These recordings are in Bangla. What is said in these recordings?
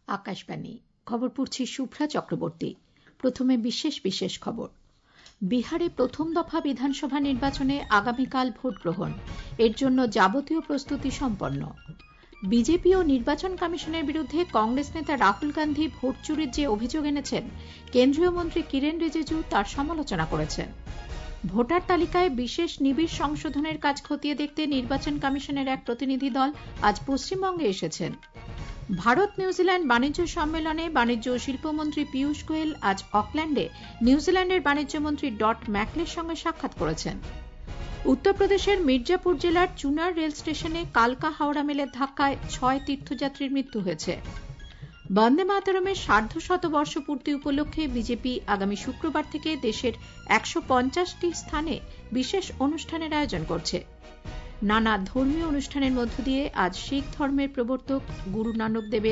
আকাশবাণী খবর পড়ছি শুভ্রা চক্রবর্তী। প্রথমে বিশেষ খবর। বিহারে প্রথম দফা বিধানসভা নির্বাচনে আগামীকাল ভোট গ্রহণ, এর জন্য যাবতীয় প্রস্তুতি সম্পন্ন। বিজেপি ও নির্বাচন কমিশনের বিরুদ্ধে কংগ্রেস নেতা রাহুল গান্ধী ভোট চুরির যে অভিযোগ এনেছেন, কেন্দ্রীয় মন্ত্রী কিরেন রিজিজু তার সমালোচনা করেছেন। ভোটার তালিকায় বিশেষ নিবিড় সংশোধনের কাজ খতিয়ে দেখতে নির্বাচন কমিশনের এক প্রতিনিধি দল আজ পশ্চিমবঙ্গে এসেছেন। ভারত নিউজিল্যান্ড বাণিজ্য সম্মেলনে বাণিজ্য ও শিল্পমন্ত্রী পীয়ূষ গোয়েল আজ অকল্যান্ডে নিউজিল্যান্ডের বাণিজ্যমন্ত্রী ডট ম্যাকলের সঙ্গে সাক্ষাৎ করেছেন। উত্তরপ্রদেশের মির্জাপুর জেলার চুনার রেল স্টেশনে কালকা হাওড়া মেলের ধাক্কায় 6 তীর্থযাত্রীর মৃত্যু হয়েছে। বন্দে মাতরমের সার্ধশতবর্ষ পূর্তি উপলক্ষে বিজেপি আগামী শুক্রবার থেকে দেশের 150টি স্থানে বিশেষ অনুষ্ঠানের আয়োজন করছে। নানা ধর্মীয় অনুষ্ঠানের মধ্য দিয়ে আজ শিখ ধর্মের প্রবর্তক গুরু নানক দেবের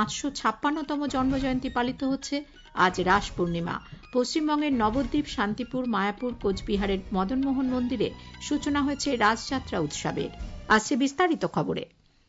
556তম জন্মজয়ন্তী পালিত হচ্ছে। আজ রাস পূর্ণিমা। পশ্চিমবঙ্গের নবদ্বীপ, শান্তিপুর, মায়াপুর, কোচবিহারের মদনমোহন মন্দিরে সূচনা হয়েছে রাসযাত্রা উৎসবের। আসছে বিস্তারিত খবরে।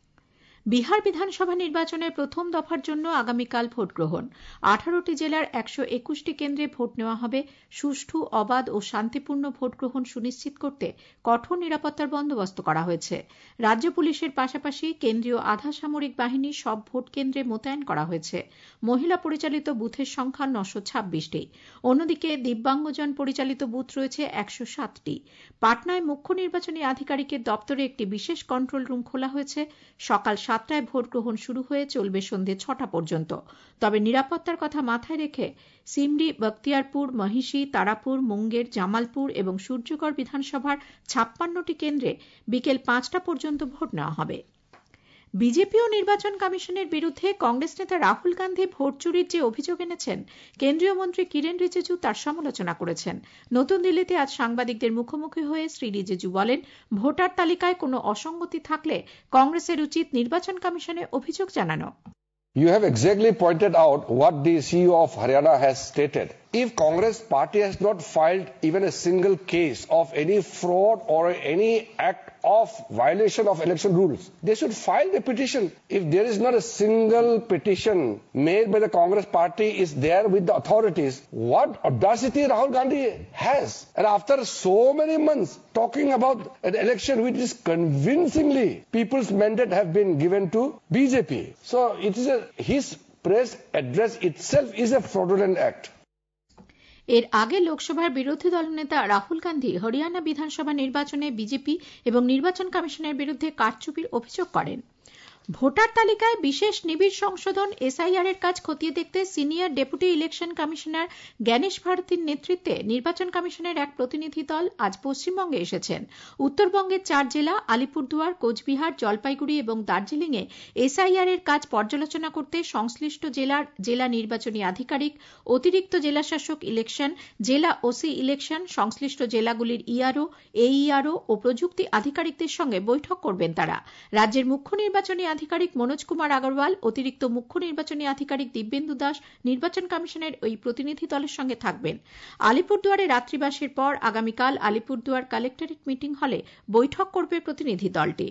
বিহার বিধানসভা নির্বাচনের প্রথম দফার জন্য আগামীকাল ভোট গ্রহণ। 18টি জেলার 121টি কেন্দ্রে ভোট নেওয়া হবে। সুষ্ঠু, অবাধ ও শান্তিপূর্ণ ভোট গ্রহণ সুনিশ্চিত করতে কঠোর নিরাপত্তার বন্দোবস্ত করা হয়েছে। রাজ্য পুলিশের পাশাপাশি কেন্দ্রীয় আধা সামরিক বাহিনী সব ভোট কেন্দ্রে মোতায়েন করা হয়েছে। মহিলা পরিচালিত বুথের সংখ্যা 926টি। অন্যদিকে দিব্যাঙ্গজন পরিচালিত বুথ রয়েছে 107টি। পাটনায় মুখ্য নির্বাচনী আধিকারিকের দপ্তরে একটি বিশেষ কন্ট্রোল রুম খোলা হয়েছে। সকাল 7টায় ভোট গ্রহণ শুরু হয়ে চলবে সন্ধ্যে 6টা পর্যন্ত। তবে নিরাপত্তার কথা মাথায় রেখে সিমরি, বখতিয়ারপুর, মহিষী, তারাপুর, মুঙ্গের, জামালপুর এবং সূর্যগড় বিধানসভার 56টি কেন্দ্রে বিকেল 5টা পর্যন্ত ভোট নেওয়া হবে। বিজেপি ও নির্বাচন কমিশনের বিরুদ্ধে কংগ্রেস নেতা রাহুল গান্ধী ভোট চুরির যে অভিযোগ এনেছেন, কেন্দ্রীয় মন্ত্রী কিরেন রিজিজু তার সমালোচনা করেছেন। নতুন দিল্লিতে আজ সাংবাদিকদের মুখোমুখি হয়ে শ্রী রিজিজু বলেন, ভোটার তালিকায় কোনো অসঙ্গতি থাকলে কংগ্রেসের উচিত নির্বাচন কমিশনে অভিযোগ জানানো। You have exactly pointed out what the CEO of Haryana has stated. If Congress party has not filed even a single case of any fraud or any act of violation of election rules, they should file a petition. If there is not a single petition made by the Congress party is there with the authorities, what audacity Rahul Gandhi has. And after so many months talking about an election which is convincingly people's mandate have been given to BJP. So it is his press address itself is a fraudulent act. এর আগে লোকসভার বিরোধী দলনেতা রাহুল গান্ধী হরিয়ানা বিধানসভা নির্বাচনে বিজেপি এবং নির্বাচন কমিশনের বিরুদ্ধে কারচুপির অভিযোগ করেন। ভোটার তালিকায় বিশেষ নিবিড় সংশোধন এসআইআর এর কাজ খতিয়ে দেখতে senior deputy election commissioner Gyanesh ভারতীর নেতৃত্বে নির্বাচন কমিশনের এক প্রতিনিধি দল আজ পশ্চিমবঙ্গে এসেছেন। উত্তরবঙ্গের 4 জেলা আলিপুরদুয়ার, কোচবিহার, জলপাইগুড়ি এবং দার্জিলিংয়ে এসআইআর এর কাজ পর্যালোচনা করতে সংশ্লিষ্ট জেলার জেলা নির্বাচনী আধিকারিক, অতিরিক্ত জেলাশাসক ইলেকশন, জেলা ওসি ইলেকশন, সংশ্লিষ্ট জেলাগুলির ইআরও, এইইআরও ও প্রযুক্তি আধিকারিকদের সঙ্গে বৈঠক করবেন তারা। রাজ্যের মুখ্য নির্বাচনী আধিকারিক মনোজ কুমার আগরওয়াল, অতিরিক্ত মুখ্য নির্বাচনী আধিকারিক দিব্যেন্দু দাস নির্বাচন কমিশনের ওই প্রতিনিধি দলের সঙ্গে থাকবেন। আলিপুরদুয়ারে রাত্রিবাসের পর আগামীকাল আলিপুরদুয়ার কালেক্টরেট মিটিং হলে বৈঠক করবে প্রতিনিধি দলটি।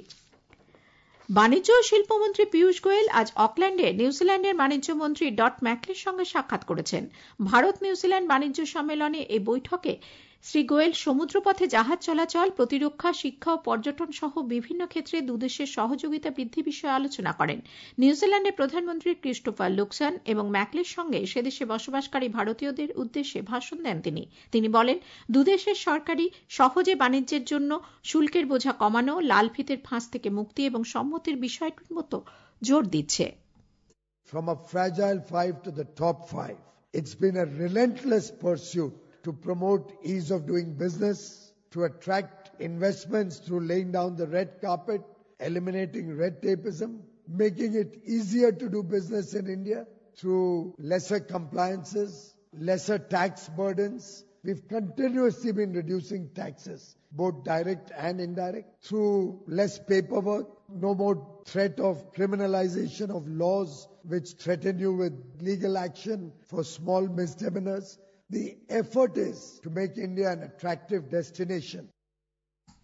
বাণিজ্য ও শিল্পমন্ত্রী পীয়ূষ গোয়েল আজ অকল্যান্ডে নিউজিল্যান্ডের বাণিজ্য মন্ত্রী ডট ম্যাকলের সঙ্গে সাক্ষাৎ করেছেন। ভারত নিউজিল্যান্ড বাণিজ্য সম্মেলনে এই বৈঠকে শ্রী গোয়েল সমুদ্রপথে জাহাজ চলাচল, প্রতিরক্ষা, শিক্ষা ও পর্যটন সহ বিভিন্ন ক্ষেত্রে দুদেশের সহযোগিতা বৃদ্ধি বিষয়ে আলোচনা করেন। নিউজিল্যান্ডের প্রধানমন্ত্রী ক্রিস্টোফার লুকসন এবং ম্যাকলের সঙ্গে সেদেশে বসবাসকারী ভারতীয়দের উদ্দেশ্যে ভাষণ দেন তিনি বলেন, দুদেশের সরকারই সহজে বাণিজ্যের জন্য শুল্কের বোঝা কমানো, লাল ফিতের ফাঁস থেকে মুক্তি এবং সম্মতির বিষয়টির মতো জোর দিচ্ছে। From a fragile 5 to the top 5, it's been a relentless pursuit to promote ease of doing business, to attract investments through laying down the red carpet, eliminating red tapeism, making it easier to do business in India through lesser compliances, lesser tax burdens. We've continuously been reducing taxes, both direct and indirect, through less paperwork, no more threat of criminalization of laws which threaten you with legal action for small misdemeanors. The effort is to make India an attractive destination.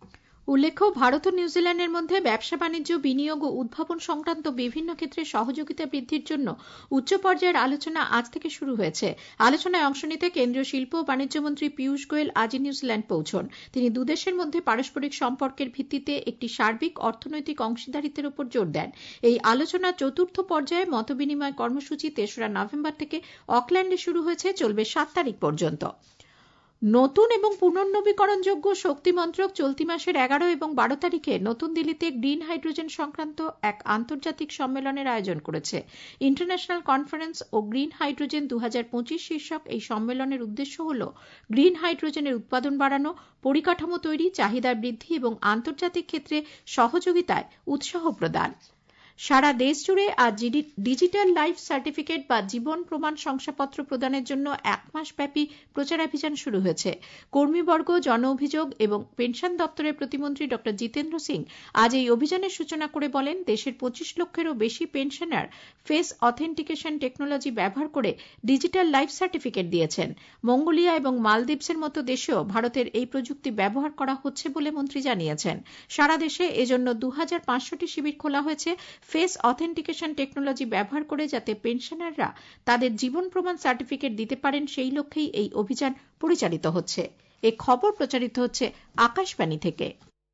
উল্লেখ্য, ভারত ও নিউজিল্যান্ডের মধ্যে ব্যবসা বাণিজ্য, বিনিয়োগ ও উদ্ভাবন সংক্রান্ত বিভিন্ন ক্ষেত্রে সহযোগিতা বৃদ্ধির জন্য উচ্চ পর্যায়ের আলোচনা আজ থেকে শুরু হয়েছে। আলোচনায় অংশ নিতে কেন্দ্রীয় শিল্প ও বাণিজ্য মন্ত্রী পীযূষ গোয়েল আজই নিউজিল্যান্ড পৌঁছন। তিনি দুদেশের মধ্যে পারস্পরিক সম্পর্কের ভিত্তিতে একটি সার্বিক অর্থনৈতিক অংশীদারিত্বের উপর জোর দেন। এই আলোচনা চতুর্থ পর্যায়ে মতবিনিময় কর্মসূচি ৩রা নভেম্বর থেকে অকল্যান্ডে শুরু হয়েছে, চলবে ৭ তারিখ পর্যন্ত। নতুন এবং পুনর্নবীকরণযোগ্য শক্তি মন্ত্রক চলতি মাসের ১১ এবং ১২ তারিখে নতুন দিল্লিতে গ্রিন হাইড্রোজেন সংক্রান্ত এক আন্তর্জাতিক সম্মেলনের আয়োজন করেছে। ইন্টারন্যাশনাল কনফারেন্স ও গ্রিন হাইড্রোজেন ২০২৫ শীর্ষক এই সম্মেলনের উদ্দেশ্য হল গ্রিন হাইড্রোজেনের উৎপাদন বাড়ানো, পরিকাঠামো তৈরি, চাহিদা বৃদ্ধি এবং আন্তর্জাতিক ক্ষেত্রে সহযোগিতায় উৎসাহ প্রদান। সারা দেশ জুড়ে আজ ডিজিটাল লাইফ সার্টিফিকেট বা জীবন প্রমাণ শংসাপত্র প্রদানের জন্য ১ মাস ব্যাপী প্রচারাভিযান শুরু হয়েছে। কর্মীবর্গ, জন অভিযোগ এবং পেনশন দপ্তরের প্রতিমন্ত্রী ড জিতেন্দ্র সিং আজ এই অভিযানের সূচনা করে বলেন, দেশের ২৫ লক্ষেরও বেশি পেনশনার ফেস অথেন্টিকেশন টেকনোলজি ব্যবহার করে ডিজিটাল লাইফ সার্টিফিকেট দিয়েছেন। মঙ্গোলিয়া এবং মালদ্বীপসের মতো দেশেও ভারতের এই প্রযুক্তি ব্যবহার করা হচ্ছে বলে মন্ত্রী জানিয়েছেন। সারা দেশে এজন্য ২৫০০টি শিবির খোলা হয়েছে ফেস অথেন্টিকেশন টেকনোলজি ব্যবহার করে, যাতে পেনশনাররা তাদের জীবন প্রমাণ সার্টিফিকেট দিতে পারেন, সেই লক্ষ্যেই এই অভিযান পরিচালিত হচ্ছে। এই খবর প্রচারিত হচ্ছে আকাশবাণী থেকে।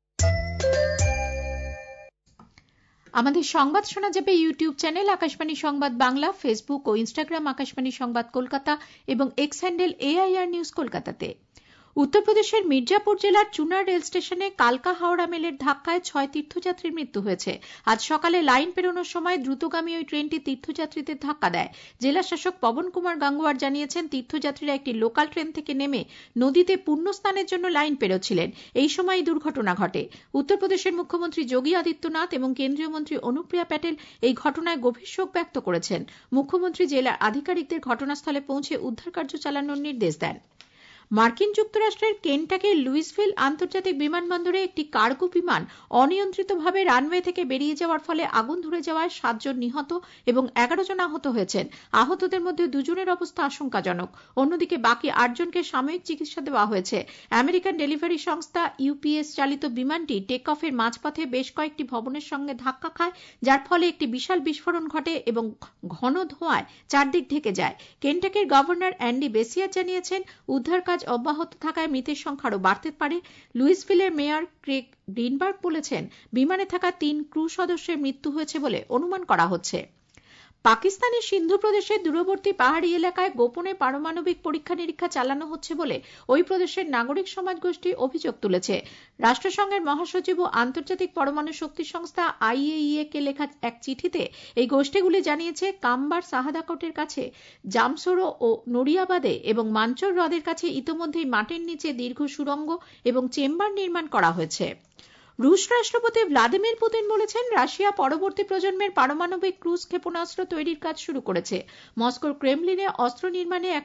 আমাদের সংবাদ শোনা যাবে ইউটিউব চ্যানেল আকাশবাণী সংবাদ বাংলা, ফেসবুক ও ইনস্টাগ্রাম আকাশবাণী সংবাদ কলকাতা এবং এক্স হ্যান্ডেল AIR নিউজ কলকাতাতে। উত্তরপ্রদেশের মির্জাপুর জেলার চুনার রেল স্টেশনে কালকা হাওড়া মেলের ধাক্কায় ৬ তীর্থযাত্রীর মৃত্যু হয়েছে। আজ সকালে লাইন পেরোনোর সময় দ্রুতগামী ওই ট্রেনটি তীর্থযাত্রীদের ধাক্কা দেয়। জেলা শাসক পবন কুমার গাঙ্গুয়ার জানিয়েছেন, তীর্থযাত্রীরা একটি লোকাল ট্রেন থেকে নেমে নদীতে পুণ্যস্নানের জন্য লাইন পেরোচ্ছিলেন। এই সময় দুর্ঘটনা ঘটে। উত্তরপ্রদেশের মুখ্যমন্ত্রী যোগী আদিত্যনাথ এবং কেন্দ্রীয় মন্ত্রী অনুপ্রিয়া প্যাটেল এই ঘটনায় গভীর শোক ব্যক্ত করেছেন। মুখ্যমন্ত্রী জেলার আধিকারিকদের ঘটনাস্থলে পৌঁছে উদ্ধারকার্য চালানোর নির্দেশ দেন। মার্কিন যুক্তরাষ্ট্রের কেন্টাকির লুইসভিল আন্তর্জাতিক বিমানবন্দরে একটি কার্গো বিমান অনিয়ন্ত্রিতভাবে রানওয়ে থেকে বেরিয়ে যাওয়ার ফলে আগুন ধরে যাওয়ায় ৭ জন নিহত এবং ১১ জন আহত হয়েছেন। আহতদের মধ্যে ২ জনের অবস্থা আশঙ্কাজনক। অন্যদিকে বাকি ৮ জনকে সাময়িক চিকিৎসা দেওয়া হয়েছে। আমেরিকান ডেলিভারি সংস্থা UPS চালিত বিমানটি টেক অফের মাঝপথে বেশ কয়েকটি ভবনের সঙ্গে ধাক্কা খায়, যার ফলে একটি বিশাল বিস্ফোরণ ঘটে এবং ঘন ধোঁয়ায় চারদিক ঢেকে যায়। কেন্টাকির গভর্নর অ্যান্ডি বেসিয়ার জানিয়েছেন, উদ্ধার কাজ অব্যাহত থাকায় মৃতের সংখ্যা আরও বাড়তে পারে। লুইসভিলের মেয়র ক্রেগ গ্রিনবার্গ বলেছেন, বিমানে থাকা ৩ ক্রু সদস্যের মৃত্যু হয়েছে বলে অনুমান করা হচ্ছে। পাকিস্তানের সিন্ধু প্রদেশের দূরবর্তী পাহাড়ি এলাকায় গোপনে পারমাণবিক পরীক্ষা নিরীক্ষা চালানো হচ্ছে বলে ওই প্রদেশের নাগরিক সমাজ গোষ্ঠী অভিযোগ তুলেছে। রাষ্ট্রসংঘের মহাসচিব ও আন্তর্জাতিক পরমাণু শক্তি সংস্থা IAEA কে লেখা এক চিঠিতে এই গোষ্ঠীগুলি জানিয়েছে, কাম্বার সাহাদাকটের কাছে জামসোরো ও নড়িয়াবাদে এবং মাঞ্চর হ্রদের কাছে ইতোমধ্যেই মাটির নিচে দীর্ঘ সুড়ঙ্গ এবং চেম্বার নির্মাণ করা হয়েছে। রুশ রাষ্ট্রপতি ভ্লাদিমির পুতিন বলেছেন, রাশিয়া পরবর্তী প্রজন্মের পারমাণবিক ক্রুজ ক্ষেপণাস্ত্র তৈরির কাজ শুরু করেছে। মস্কোর ক্রেমলিনে অস্ত্র নির্মাণে এক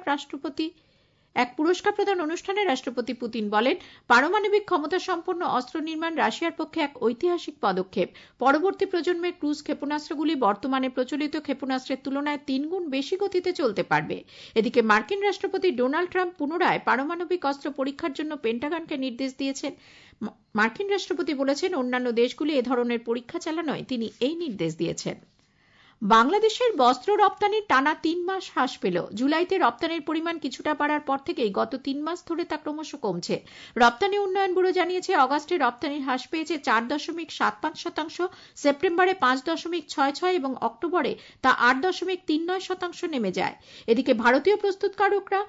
পুরস্কার প্রদান অনুষ্ঠানে রাষ্ট্রপতি পুতিন বলেন, পারমাণবিক ক্ষমতা সম্পন্ন অস্ত্র নির্মাণ রাশিয়ার পক্ষে এক ঐতিহাসিক পদক্ষেপ। পরবর্তী প্রজন্মের ক্রুজ ক্ষেপণাস্ত্রগুলি বর্তমানে প্রচলিত ক্ষেপণাস্ত্রের তুলনায় ৩ গুণ বেশি গতিতে চলতে পারবে। এদিকে মার্কিন রাষ্ট্রপতি ডোনাল্ড ট্রাম্প পুনরায় পারমাণবিক অস্ত্র পরীক্ষার জন্য পেন্টাগনকে নির্দেশ দিয়েছেন। মার্কিন রাষ্ট্রপতি বলেছেন, অন্যান্য দেশগুলি এ ধরনের পরীক্ষা চালানোয় তিনি এই নির্দেশ দিয়েছেন। বাংলাদেশের বস্ত্র রপ্তানি টানা ৩ মাস হ্রাস পেল। জুলাইতে রপ্তানির পরিমাণ কিছুটা বাড়ার পর থেকেই গত ৩ মাস ধরে তা ক্রমশ কমছে। রপ্তানি উন্নয়ন ব্যুরো জানিয়েছে, অগাস্টে রপ্তানি হ্রাস পেয়েছে ৪.৭৫%, সেপ্টেম্বরে ৫.৬৬ এবং অক্টোবরে তা ৮.৩৯% নেমে যায়। এদিকে ভারতীয় প্রস্তুতকারকরা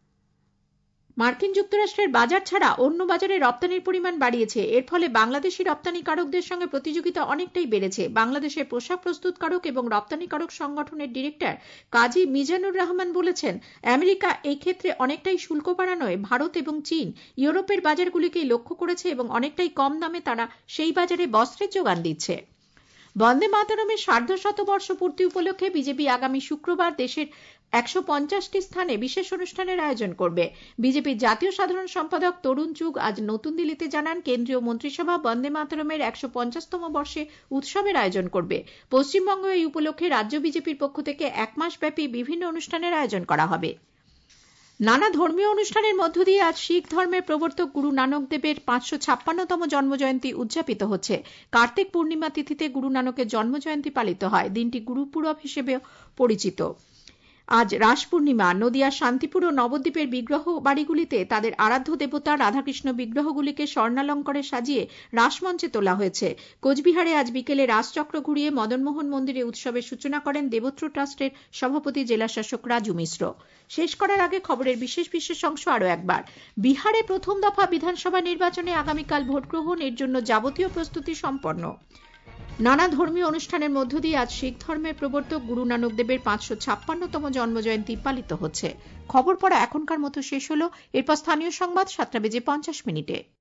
মার্কিন যুক্তরাষ্ট্রের বাজার ছাড়া অন্য বাজারে রপ্তানির পরিমাণ বাড়িয়েছে। এর ফলে বাংলাদেশি রপ্তানিকারকদের সঙ্গে প্রতিযোগিতা অনেকটাই বেড়েছে। বাংলাদেশের পোশাক প্রস্তুতকারক এবং রপ্তানিকারক সংগঠনের ডিরেক্টর কাজী মিজানুর রহমান বলেছেন, আমেরিকা এই ক্ষেত্রে অনেকটাই শুল্ক বাড়ানোয় ভারত এবং চীন ইউরোপের বাজারগুলিকেই লক্ষ্য করেছে এবং অনেকটাই কম দামে তারা সেই বাজারে বস্ত্রের যোগান দিচ্ছে। বন্দে মাতরমের ১৫০ পূর্তি উপলক্ষে বিজেপি আগামী শুক্রবার দেশের ১৫০টি স্থানে বিশেষ অনুষ্ঠানের আয়োজন করবে। বিজেপির জাতীয় সাধারণ সম্পাদক তরুণ চুগ আজ নতুন দিল্লিতে জানান, কেন্দ্রীয় মন্ত্রিসভা বন্দে মাতরমের ১৫০তম বর্ষে উৎসবের আয়োজন করবে। পশ্চিমবঙ্গ এই উপলক্ষে রাজ্য বিজেপির পক্ষ থেকে ১ মাস ব্যাপী বিভিন্ন অনুষ্ঠানের আয়োজন করা হবে। নানা ধর্মীয় অনুষ্ঠানের মধ্য দিয়ে আজ শিখ ধর্মের প্রবর্তক গুরু নানক দেবের 556তম জন্মজয়ন্তী উদযাপিত হচ্ছে। কার্তিক পূর্ণিমা তিথিতে গুরু নানকের জন্মজয়ন্তী পালিত হয়। দিনটি গুরুপুরব হিসেবে পরিচিত। আজ রাস পূর্ণিমা। নদিয়ার শান্তিপুর ও নবদ্বীপের বিগ্রহ বাড়িগুলিতে তাদের আরাধ্য দেবতা রাধাকৃষ্ণ বিগ্রহগুলিকে স্বর্ণালঙ্কারে সাজিয়ে রাসমঞ্চে তোলা হয়েছে। কোচবিহারে আজ বিকেলে রাসচক্র ঘুরিয়ে মদনমোহন মন্দিরে উৎসবের সূচনা করেন দেবত্র ট্রাস্টের সভাপতি জেলাশাসক রাজু মিশ্র। শেষ করার আগে খবরের বিশেষ অংশ আরও একবার। বিহারে প্রথম দফা বিধানসভা নির্বাচনে আগামীকাল ভোট গ্রহণ, এর জন্য যাবতীয় প্রস্তুতি সম্পন্ন। নানা ধর্মীয় অনুষ্ঠানের মধ্য দিয়ে আজ শিখ ধর্মের প্রবর্তক গুরু নানক দেবের 556তম জন্মজয়ন্তী পালিত হচ্ছে। খবর পড়া এখনকার মতো শেষ হলো। এরপর স্থানীয় সংবাদ 7:50 মিনিটে।